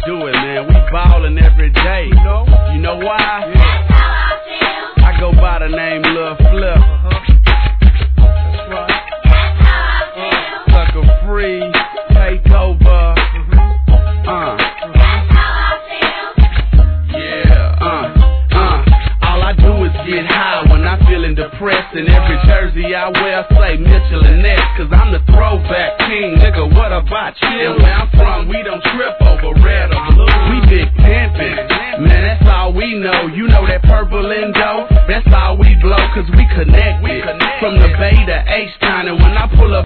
do it, man. We ballin' every day. You know why? That's how I feel. I go by the name Lil Flip. That's right. That's how I feel. Sucker Free, Takeover. That's how I feel. Yeah, all I do is get high when I'm feeling depressed. And every jersey I wear say Mitchell and Ness, cause I'm the throwback king, nigga, what about you? And where I'm from, we don't trip over red or blue. We big pimpin', man, that's all we know. You know that purple Indo, that's all we blow, cause we connected. From the Bay to H-Town, and when I pull up